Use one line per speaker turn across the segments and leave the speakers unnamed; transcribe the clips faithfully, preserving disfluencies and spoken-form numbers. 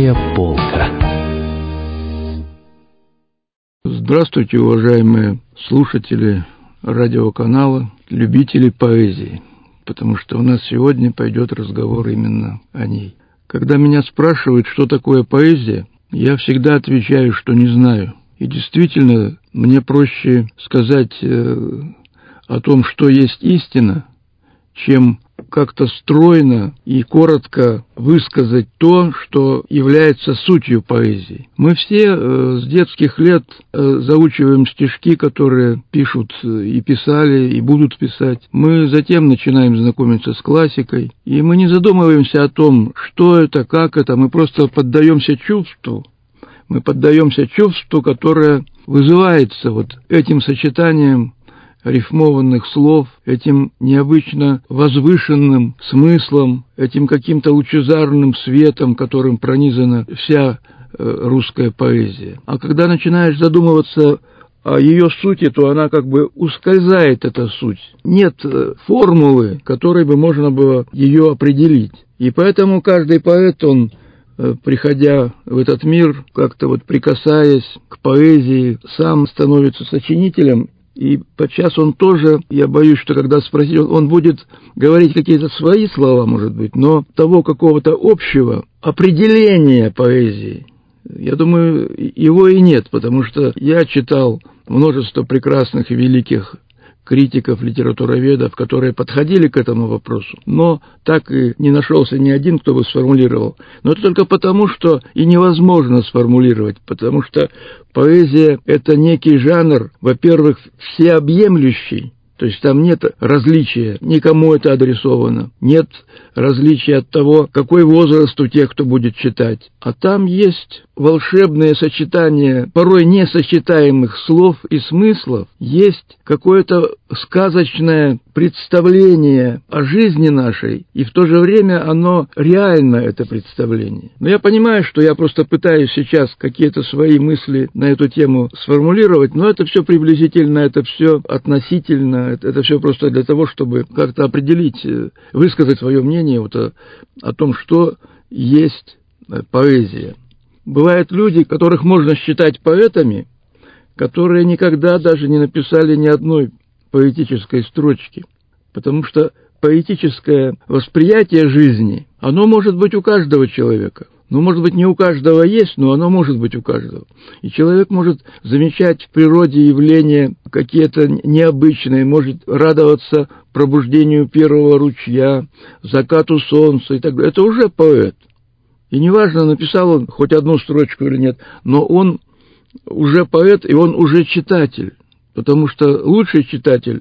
Пустая полка.
Здравствуйте, уважаемые слушатели радиоканала, любители поэзии, потому что у нас сегодня пойдет разговор именно о ней. Когда меня спрашивают, что такое поэзия, я всегда отвечаю, что не знаю. И действительно, мне проще сказать э, о том, что есть истина, чем как-то стройно и коротко высказать то, что является сутью поэзии. Мы все э, с детских лет э, заучиваем стишки, которые пишут и писали, и будут писать. Мы затем начинаем знакомиться с классикой, и мы не задумываемся о том, что это, как это, мы просто поддаемся чувству. Мы поддаемся чувству, которое вызывается вот этим сочетанием рифмованных слов, этим необычно возвышенным смыслом, этим каким-то лучезарным светом, которым пронизана вся э, русская поэзия. А когда начинаешь задумываться о ее сути, то она как бы ускользает, эта суть. Нет э, формулы, которой бы можно было ее определить. И поэтому каждый поэт, он, э, приходя в этот мир, как-то вот прикасаясь к поэзии, сам становится сочинителем. И подчас он тоже, я боюсь, что когда спросить, он, он будет говорить какие-то свои слова, может быть, но того какого-то общего определения поэзии, я думаю, его и нет, потому что я читал множество прекрасных и великих критиков, литературоведов, которые подходили к этому вопросу, но так и не нашелся ни один, кто бы сформулировал. Но это только потому, что и невозможно сформулировать, потому что поэзия — это некий жанр, во-первых, всеобъемлющий, то есть там нет различия, никому это адресовано, нет различия от того, какой возраст у тех, кто будет читать, а там есть волшебное сочетание порой несочетаемых слов и смыслов, есть какое-то сказочное представление о жизни нашей, и в то же время оно реально, это представление. Но я понимаю, что я просто пытаюсь сейчас какие-то свои мысли на эту тему сформулировать, но это все приблизительно, это все относительно, это, это все просто для того, чтобы как-то определить, высказать свое мнение вот о, о том, что есть поэзия. Бывают люди, которых можно считать поэтами, которые никогда даже не написали ни одной поэтической строчки, потому что поэтическое восприятие жизни, оно может быть у каждого человека. Ну, может быть, не у каждого есть, но оно может быть у каждого. И человек может замечать в природе явления какие-то необычные, может радоваться пробуждению первого ручья, закату солнца и так далее. Это уже поэт. И неважно, написал он хоть одну строчку или нет, но он уже поэт, и он уже читатель. Потому что лучший читатель,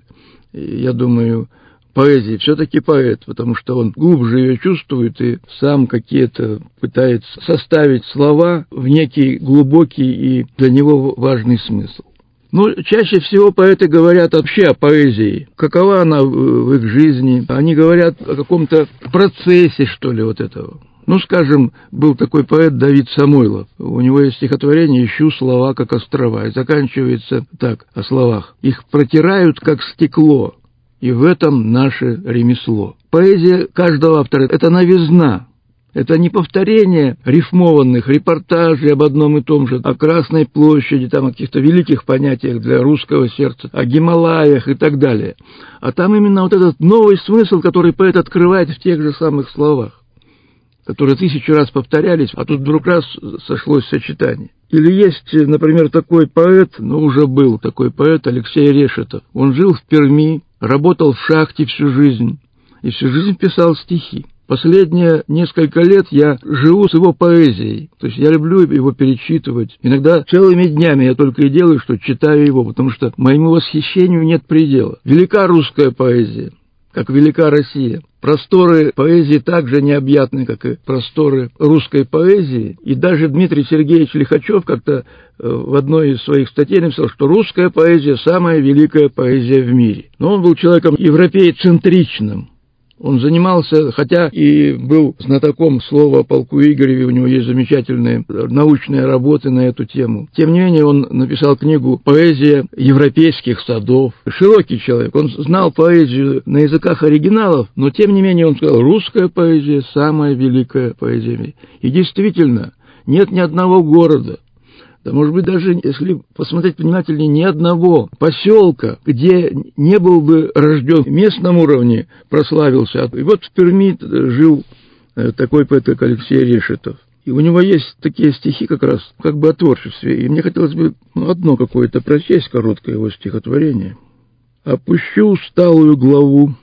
я думаю, поэзии все-таки поэт, потому что он глубже ее чувствует и сам какие-то пытается составить слова в некий глубокий и для него важный смысл. Ну, чаще всего поэты говорят вообще о поэзии, какова она в их жизни. Они говорят о каком-то процессе, что ли, вот этого. Ну, скажем, был такой поэт Давид Самойлов. У него есть стихотворение «Ищу слова, как острова». И заканчивается так, о словах. «Их протирают, как стекло, и в этом наше ремесло». Поэзия каждого автора — это новизна. Это не повторение рифмованных репортажей об одном и том же, о Красной площади, там, о каких-то великих понятиях для русского сердца, о Гималаях и так далее. А там именно вот этот новый смысл, который поэт открывает в тех же самых словах, которые тысячу раз повторялись, а тут вдруг раз сошлось сочетание. Или есть, например, такой поэт, ну, уже был такой поэт Алексей Решетов. Он жил в Перми, работал в шахте всю жизнь, и всю жизнь писал стихи. Последние несколько лет я живу с его поэзией, то есть я люблю его перечитывать. Иногда целыми днями я только и делаю, что читаю его, потому что моему восхищению нет предела. Велика русская поэзия, как велика Россия. Просторы поэзии так же необъятны, как и просторы русской поэзии. И даже Дмитрий Сергеевич Лихачев как-то в одной из своих статей написал, что русская поэзия – самая великая поэзия в мире. Но он был человеком европеецентричным. Он занимался, хотя и был знатоком слова о полку Игореве, у него есть замечательные научные работы на эту тему. Тем не менее, он написал книгу «Поэзия европейских садов». Широкий человек, он знал поэзию на языках оригиналов, но тем не менее он сказал, русская поэзия – самая великая поэзия в мире. И действительно, нет ни одного города, да, может быть, даже, если посмотреть внимательнее, ни одного поселка, где не был бы рожден в местном уровне, прославился. И вот в Перми жил такой поэт, как Алексей Решетов. И у него есть такие стихи как раз как бы о творчестве. И мне хотелось бы ну, одно какое-то прочесть, короткое его стихотворение. «Опущу усталую главу.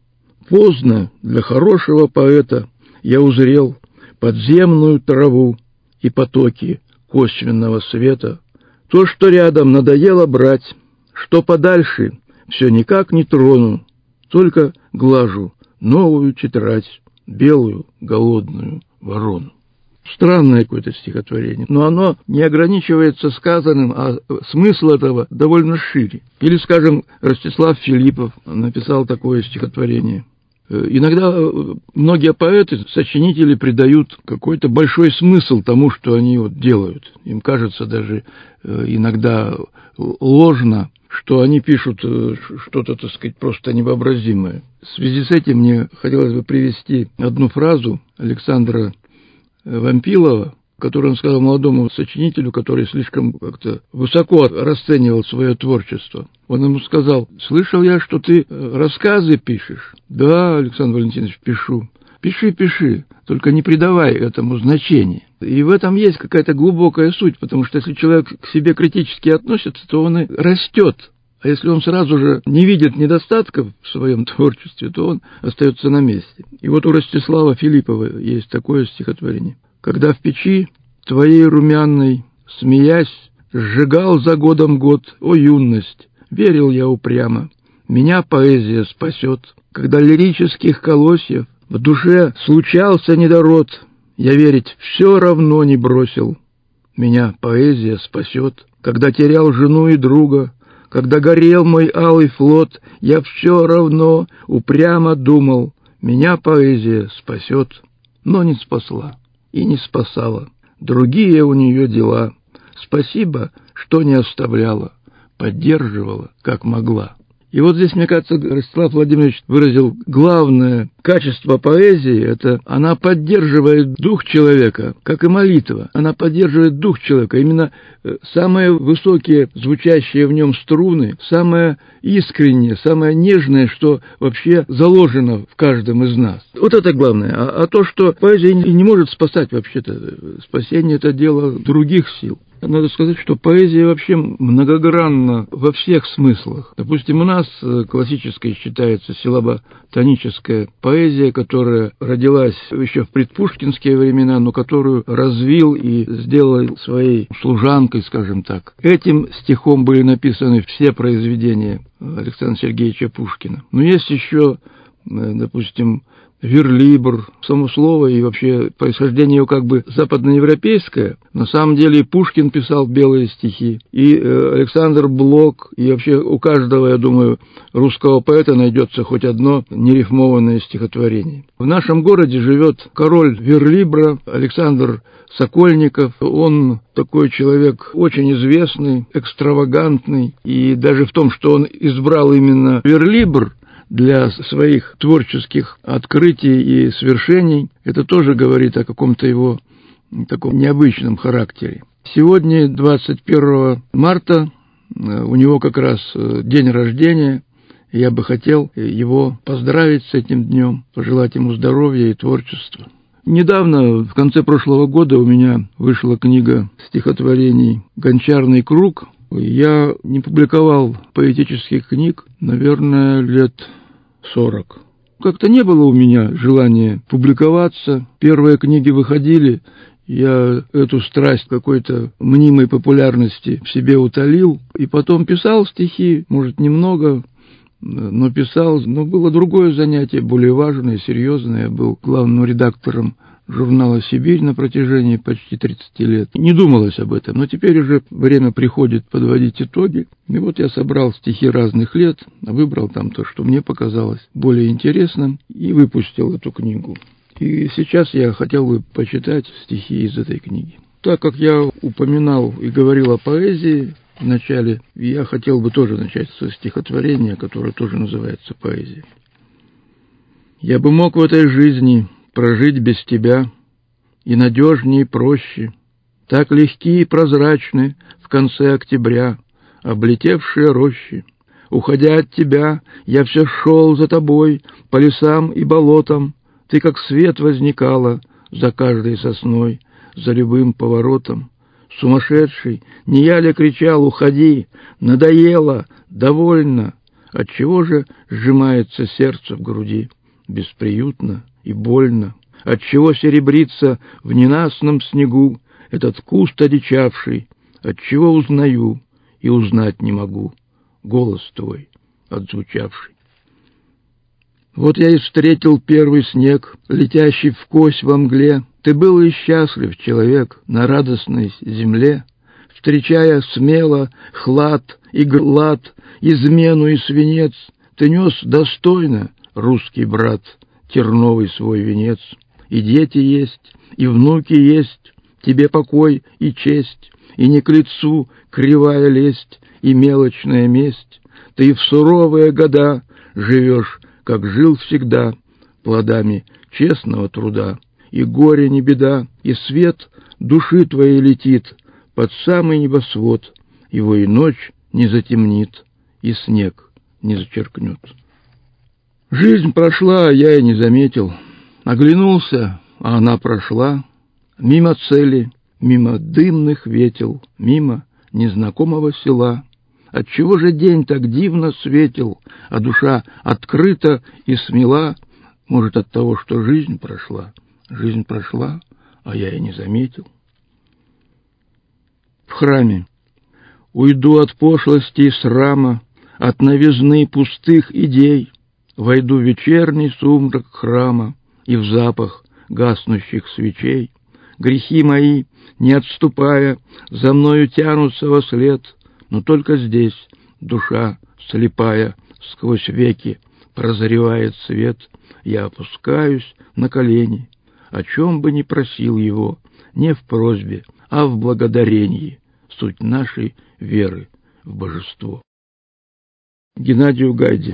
Поздно для хорошего поэта я узрел подземную траву и потоки косвенного света. То, что рядом надоело брать, что подальше, все никак не трону, только глажу новую тетрадь, белую голодную ворону». Странное какое-то стихотворение, но оно не ограничивается сказанным, а смысл этого довольно шире. Или, скажем, Ростислав Филиппов написал такое стихотворение. Иногда многие поэты, сочинители придают какой-то большой смысл тому, что они вот делают. Им кажется даже иногда ложно, что они пишут что-то, так сказать, просто невообразимое. В связи с этим мне хотелось бы привести одну фразу Александра Вампилова, который он сказал молодому сочинителю, который слишком как-то высоко расценивал свое творчество. Он ему сказал: «Слышал я, что ты рассказы пишешь». «Да, Александр Валентинович, пишу». «Пиши, пиши, только не придавай этому значения». И в этом есть какая-то глубокая суть, потому что если человек к себе критически относится, то он и растет. А если он сразу же не видит недостатков в своем творчестве, то он остается на месте. И вот у Ростислава Филиппова есть такое стихотворение. «Когда в печи твоей румяной, смеясь, сжигал за годом год, о юность, верил я упрямо, меня поэзия спасет. Когда лирических колосьев в душе случался недород, я верить все равно не бросил, меня поэзия спасет. Когда терял жену и друга, когда горел мой алый флот, я все равно упрямо думал, меня поэзия спасет». Но не спасла и не спасала. Другие у нее дела. Спасибо, что не оставляла, поддерживала, как могла. И вот здесь, мне кажется, Ростислав Владимирович выразил главное качество поэзии. Это она поддерживает дух человека, как и молитва. Она поддерживает дух человека. Именно самые высокие звучащие в нем струны, самое искреннее, самое нежное, что вообще заложено в каждом из нас. Вот это главное. А, а то, что поэзия не, не может спасать вообще-то, спасение — это дело других сил. Надо сказать, что поэзия вообще многогранна во всех смыслах. Допустим, у нас классической считается силлабо-тоническая поэзия, которая родилась еще в предпушкинские времена, но которую развил и сделал своей служанкой, скажем так. Этим стихом были написаны все произведения Александра Сергеевича Пушкина. Но есть еще, допустим, верлибр, само слово и вообще происхождение его как бы западноевропейское. На самом деле Пушкин писал белые стихи, и э, Александр Блок, и вообще у каждого, я думаю, русского поэта найдется хоть одно нерифмованное стихотворение. В нашем городе живет король верлибра Александр Сокольников. Он такой человек очень известный, экстравагантный, и даже в том, что он избрал именно верлибр для своих творческих открытий и свершений, это тоже говорит о каком-то его таком необычном характере. Сегодня, двадцать первого марта, у него как раз день рождения. Я бы хотел его поздравить с этим днем, пожелать ему здоровья и творчества. Недавно, в конце прошлого года, у меня вышла книга стихотворений «Гончарный круг». Я не публиковал поэтических книг, наверное, лет сорок. Как-то не было у меня желания публиковаться. Первые книги выходили, я эту страсть какой-то мнимой популярности в себе утолил. И потом писал стихи, может, немного, но писал. Но было другое занятие, более важное, серьезное. Я был главным редактором журнала «Сибирь» на протяжении почти тридцати лет. Не думалось об этом, но теперь уже время приходит подводить итоги. И вот я собрал стихи разных лет, выбрал там то, что мне показалось более интересным, и выпустил эту книгу. И сейчас я хотел бы почитать стихи из этой книги. Так как я упоминал и говорил о поэзии в начале, я хотел бы тоже начать со стихотворения, которое тоже называется «Поэзия». «Я бы мог в этой жизни прожить без тебя, и надежнее, и проще, Так легки и прозрачны в конце октября облетевшие рощи. Уходя от тебя, я все шел за тобой по лесам и болотам. Ты как свет возникала за каждой сосной, за любым поворотом. Сумасшедший, не я ли кричал: уходи, надоело, довольно? Отчего же сжимается сердце в груди, бесприютно и больно? Отчего серебрится в ненастном снегу этот куст одичавший? Отчего узнаю и узнать не могу голос твой отзвучавший? Вот я и встретил первый снег, летящий вкось во мгле. Ты был и счастлив, человек, на радостной земле, встречая смело хлад и глад, измену и свинец. Ты нес достойно, русский брат, терновый свой венец. И дети есть, и внуки есть, тебе покой и честь, и не к лицу кривая лесть и мелочная месть. Ты в суровые года живешь, как жил всегда, плодами честного труда. И горе не беда, и свет души твоей летит под самый небосвод, его и ночь не затемнит, и снег не зачеркнет. Жизнь прошла, а я и не заметил. Оглянулся, а она прошла, мимо цели, мимо дымных ветел, мимо незнакомого села. Отчего же день так дивно светил, а душа открыта и смела? Может, от того, что жизнь прошла? Жизнь прошла, а я и не заметил. В храме. Уйду от пошлости и срама, от новизны пустых идей. Войду в вечерний сумрак храма и в запах гаснущих свечей. Грехи мои, не отступая, за мною тянутся вослед, но только здесь душа слепая сквозь веки прозревает свет. Я опускаюсь на колени, о чем бы ни просил его, не в просьбе, а в благодарении, суть нашей веры в божество. Геннадию Гайде.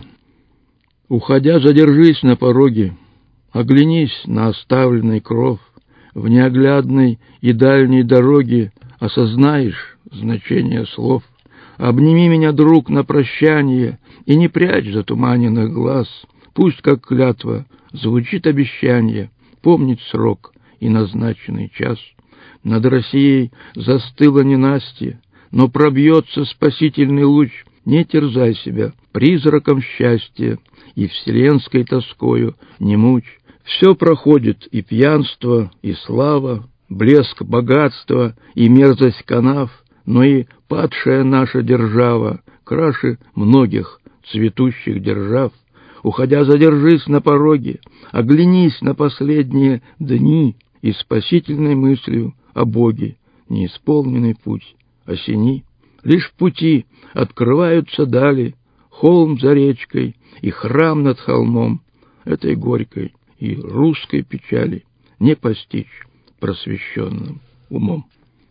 Уходя, задержись на пороге, оглянись на оставленный кров, в неоглядной и дальней дороге осознаешь значение слов. Обними меня, друг, на прощание, и не прячь затуманенных глаз. Пусть, как клятва, звучит обещание помнить срок и назначенный час. Над Россией застыло ненастье, но пробьется спасительный луч. Не терзай себя призраком счастья и вселенской тоскою не мучь. Все проходит, и пьянство, и слава, блеск богатства, и мерзость канав, но и падшая наша держава краше многих цветущих держав. Уходя, задержись на пороге, оглянись на последние дни и спасительной мыслью о Боге неисполненный путь осени. Лишь в пути открываются дали, холм за речкой и храм над холмом. Этой горькой и русской печали не постичь просвещенным умом.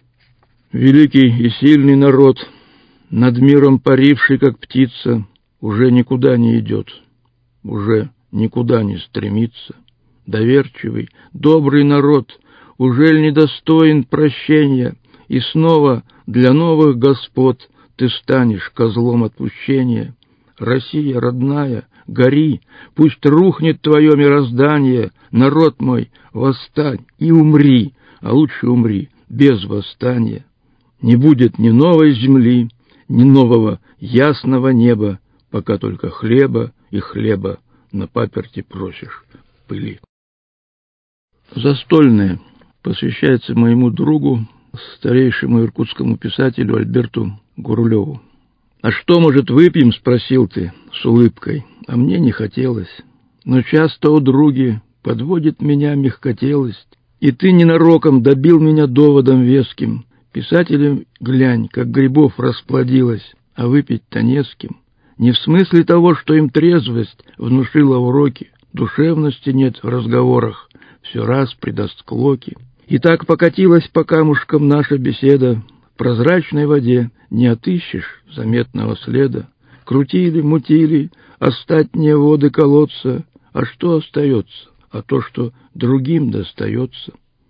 Великий и сильный народ, над миром паривший, как птица, уже никуда не идет, уже никуда не стремится. Доверчивый, добрый народ, ужель недостоин прощения, и снова для новых господ ты станешь козлом отпущения? Россия, родная, гори, пусть рухнет твое мироздание. Народ мой, восстань и умри, а лучше умри без восстания. Не будет ни новой земли, ни нового ясного неба, пока только хлеба и хлеба на паперти просишь пыли. Застольное посвящается моему другу, старейшему иркутскому писателю Альберту Гурулеву. «А что, может, выпьем?» — спросил ты с улыбкой. А мне не хотелось. Но часто, о други, подводит меня мягкотелость, и ты ненароком добил меня доводом веским. Писателем, глянь, как грибов расплодилось, а выпить-то не с кем. Не в смысле того, что им трезвость внушила уроки, душевности нет в разговорах, все раз придаст склоки. И так покатилась по камушкам наша беседа, в прозрачной воде не отыщешь заметного следа. Крутили, мутили остатние воды колодца, а что остается? А то, что другим достается.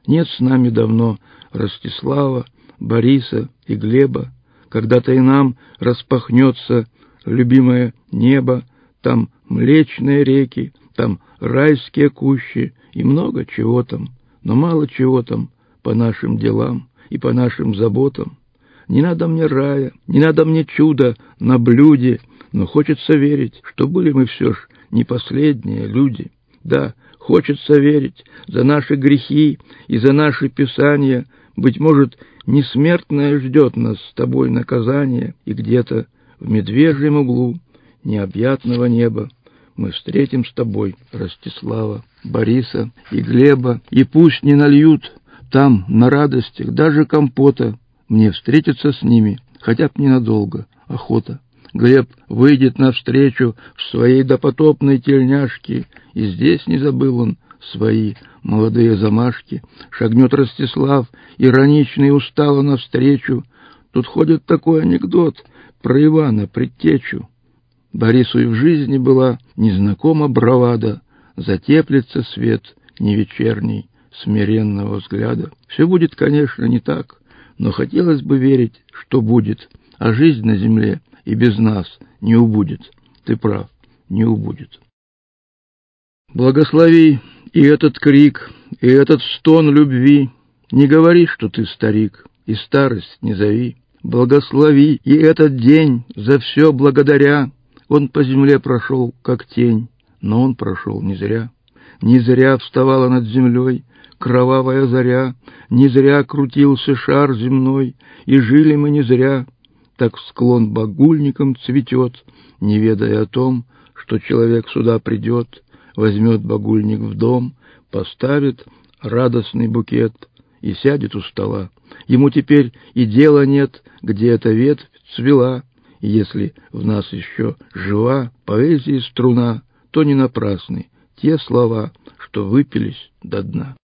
Нет с нами давно Ростислава, Бориса и Глеба. Когда-то и нам распахнется любимое небо, там млечные реки, там райские кущи и много чего там, но мало чего там по нашим делам и по нашим заботам. Не надо мне рая, не надо мне чуда на блюде, но хочется верить, что были мы все ж не последние люди. Да, хочется верить, за наши грехи и за наши писания, быть может, несмертное ждет нас с тобой наказание, и где-то в медвежьем углу необъятного неба мы встретим с тобой Ростислава, Бориса и Глеба, и пусть не нальют там на радостях даже компота, мне встретиться с ними, хотя б ненадолго, охота. Глеб выйдет навстречу в своей допотопной тельняшке, и здесь не забыл он свои молодые замашки. Шагнет Ростислав, ироничный и устало навстречу. Тут ходит такой анекдот про Ивана Предтечу. Борису и в жизни была незнакома бравада, затеплится свет не вечерний, смиренного взгляда. Все будет, конечно, не так, но хотелось бы верить, что будет, а жизнь на земле и без нас не убудет. Ты прав, не убудет. Благослови и этот крик, и этот стон любви. Не говори, что ты старик, и старость не зови. Благослови и этот день, за все благодаря. Он по земле прошел, как тень, но он прошел не зря. Не зря вставала над землей кровавая заря, не зря крутился шар земной, и жили мы не зря. Так склон багульником цветет, не ведая о том, что человек сюда придет, возьмет багульник в дом, поставит радостный букет и сядет у стола. Ему теперь и дела нет, где эта ветвь цвела, и если в нас еще жива поэзия струна, то не напрасны те слова, что выпились до дна.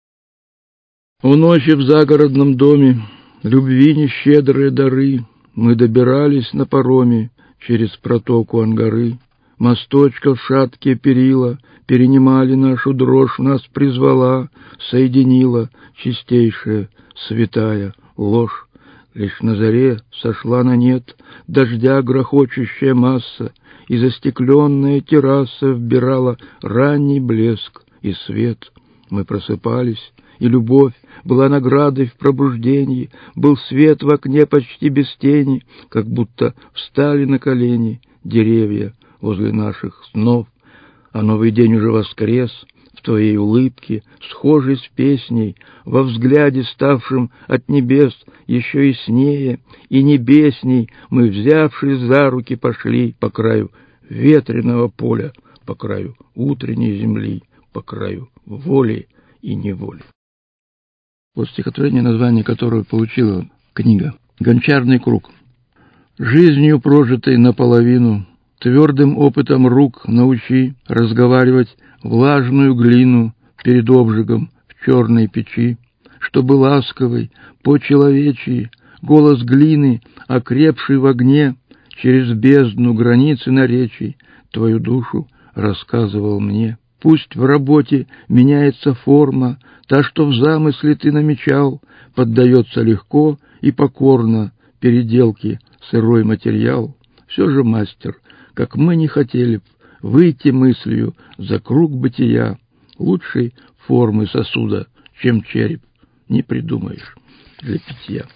У ночи в загородном доме любви нещедрые дары мы добирались на пароме через протоку Ангары. Мосточков шаткие перила перенимали нашу дрожь, нас призвала, соединила чистейшая святая ложь. Лишь на заре сошла на нет дождя грохочущая масса, и застекленная терраса вбирала ранний блеск и свет. Мы просыпались, и любовь была наградой в пробуждении, был свет в окне почти без тени, как будто встали на колени деревья возле наших снов, а новый день уже воскрес в твоей улыбке, схожей с песней, во взгляде, ставшем от небес еще яснее и небесней, мы, взявшись за руки, пошли по краю ветреного поля, по краю утренней земли, по краю воли и неволи. Вот стихотворение, название которого получила книга «Гончарный круг». Жизнью прожитой наполовину, твердым опытом рук научи разговаривать влажную глину перед обжигом в черной печи, чтобы ласковый, по-человечьи, голос глины, окрепший в огне, через бездну границы наречий, твою душу рассказывал мне. Пусть в работе меняется форма, та, что в замысле ты намечал, поддается легко и покорно переделке сырой материал. Все же, мастер, как мы не хотели б выйти мыслью за круг бытия, лучшей формы сосуда, чем череп, не придумаешь для питья.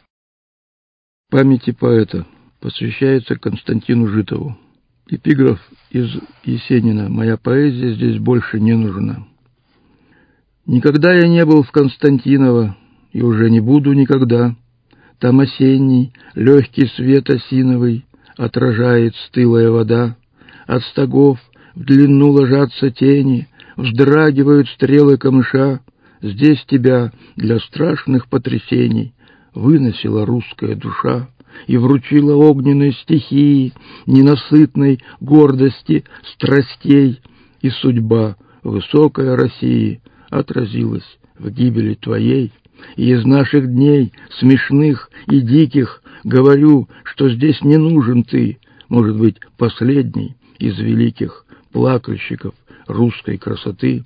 Памяти поэта посвящается Константину Житову. Эпиграф из Есенина «Моя поэзия здесь больше не нужна». Никогда я не был в Константиново, и уже не буду никогда. Там осенний, легкий свет осиновый отражает стылая вода. От стогов в длину ложатся тени, вздрагивают стрелы камыша. Здесь тебя для страшных потрясений выносила русская душа и вручила огненной стихии, ненасытной гордости страстей, и судьба высокая России отразилась в гибели твоей. И из наших дней, смешных и диких, говорю, что здесь не нужен ты, может быть, последний из великих плакальщиков русской красоты.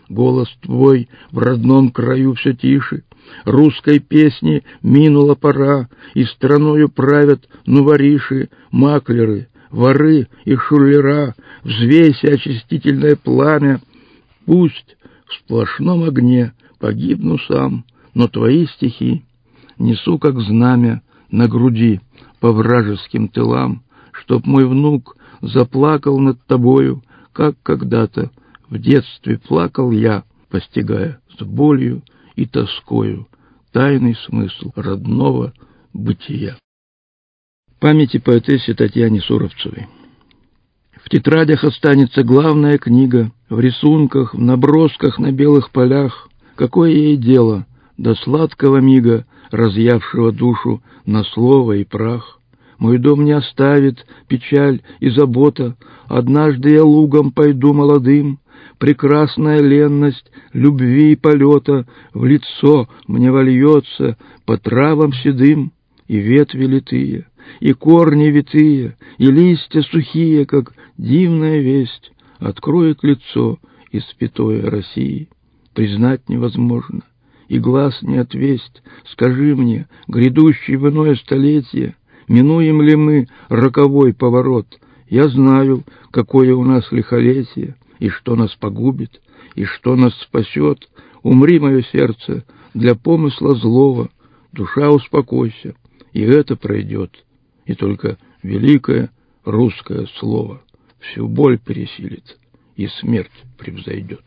голос твой в родном краю все тише. Русской песни минула пора, и страною правят нувориши, маклеры, воры и шулера. Взвейся очистительное пламя, пусть в сплошном огне погибну сам, но твои стихи несу как знамя на груди по вражеским тылам, чтоб мой внук заплакал над тобою, как когда-то в детстве плакал я, постигая с болью и тоскою тайный смысл родного бытия. Памяти поэтессе Татьяне Суровцевой. В тетрадях останется главная книга, в рисунках, в набросках на белых полях. Какое ей дело до сладкого мига, разъявшего душу на слово и прах? Мой дом не оставит печаль и забота, однажды я лугом пойду молодым. Прекрасная ленность любви и полета в лицо мне вольется по травам седым, и ветви литые, и корни витые, и листья сухие, как дивная весть, откроет лицо испятое России. Признать невозможно, и глаз не отвесть. Скажи мне, грядущий в иное столетие, минуем ли мы роковой поворот? Я знаю, какое у нас лихолетие, и что нас погубит, и что нас спасет. Умри, мое сердце, для помысла злого, душа успокойся, и это пройдет, и только великое русское слово всю боль пересилит, и смерть превзойдет.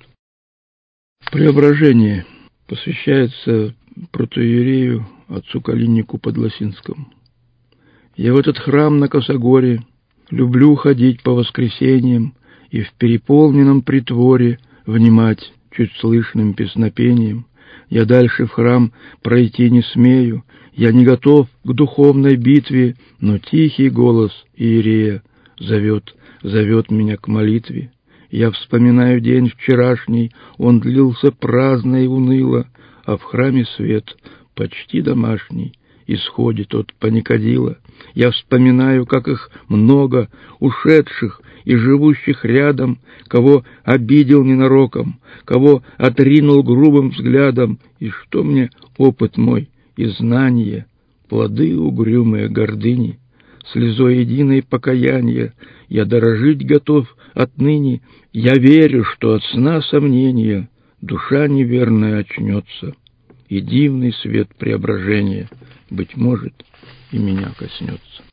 Преображение посвящается протоиерею отцу Калиннику Подлосинскому. Я в этот храм на Косогоре люблю ходить по воскресеньям и в переполненном притворе внимать чуть слышным песнопением. Я дальше в храм пройти не смею, я не готов к духовной битве, но тихий голос иерея зовет, зовет меня к молитве. Я вспоминаю день вчерашний, он длился праздно и уныло, а в храме свет почти домашний исходит от паникадила. Я вспоминаю, как их много, ушедших и живущих рядом, кого обидел ненароком, кого отринул грубым взглядом, и что мне опыт мой и знание, плоды угрюмые гордыни, слезой единой покаяния, я дорожить готов отныне, я верю, что от сна сомнения душа неверная очнется, и дивный свет преображения, быть может, и меня коснется.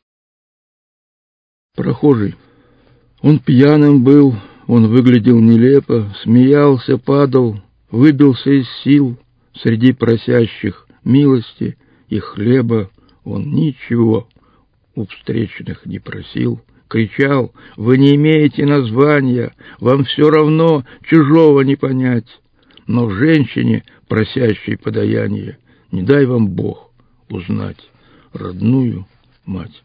Прохожий. Он пьяным был, он выглядел нелепо, смеялся, падал, выбился из сил, среди просящих милости и хлеба он ничего у встречных не просил, кричал: «Вы не имеете названия, вам все равно чужого не понять». Но в женщине, просящей подаяние, не дай вам Бог узнать родную мать.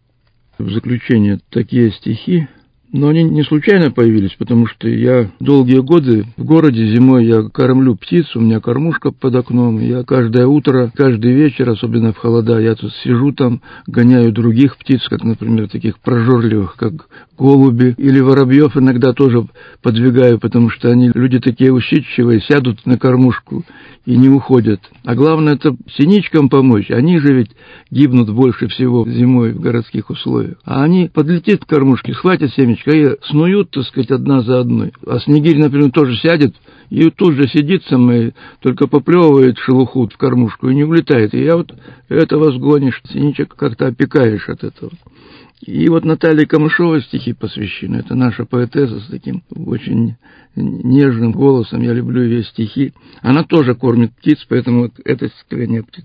В заключение такие стихи, но они не случайно появились, потому что я долгие годы в городе зимой я кормлю птиц, у меня кормушка под окном, я каждое утро, каждый вечер, особенно в холода, я тут сижу там, гоняю других птиц, как, например, таких прожорливых, как голуби, или воробьев иногда тоже подвигаю, потому что они, люди такие усидчивые, сядут на кормушку и не уходят. А главное, это синичкам помочь, они же ведь гибнут больше всего зимой в городских условиях. А они подлетят к кормушке, схватят семечко и снуют, так сказать, одна за одной. А снегирь, например, тоже сядет и тут же сидит самый, только поплевывает шелуху в кормушку и не улетает. И я вот этого сгонишь, синичек как-то опекаешь от этого. И вот Наталье Камышовой стихи посвящены. Это наша поэтесса с таким очень нежным голосом. Я люблю ее стихи. Она тоже кормит птиц, поэтому вот это стихотворение птиц.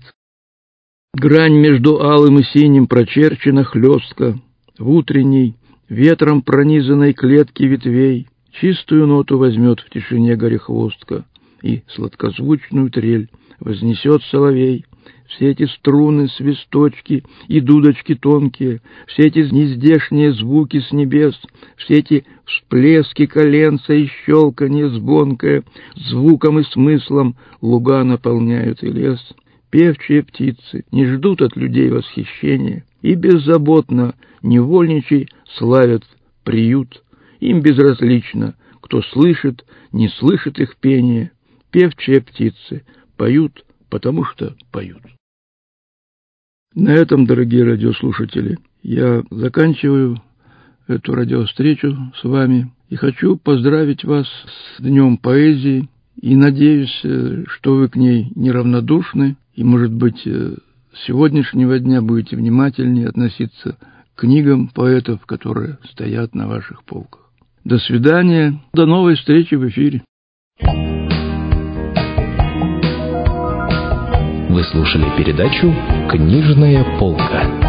Грань между алым и синим прочерчена хлестко. В утренней, ветром пронизанной клетке ветвей чистую ноту возьмет в тишине горехвостка, и сладкозвучную трель вознесет соловей. Все эти струны, свисточки и дудочки тонкие, все эти нездешние звуки с небес, все эти всплески коленца и щелканье звонкое, звуком и смыслом луга наполняют и лес. Певчие птицы не ждут от людей восхищения и беззаботно невольничий славят приют. Им безразлично, кто слышит, не слышит их пение. Певчие птицы поют, потому что поют. На этом, дорогие радиослушатели, я заканчиваю эту радиовстречу с вами и хочу поздравить вас с Днем поэзии и надеюсь, что вы к ней неравнодушны и, может быть, с сегодняшнего дня будете внимательнее относиться к книгам поэтов, которые стоят на ваших полках. До свидания, до новой встречи в эфире.
Вы слушали передачу «Книжная полка».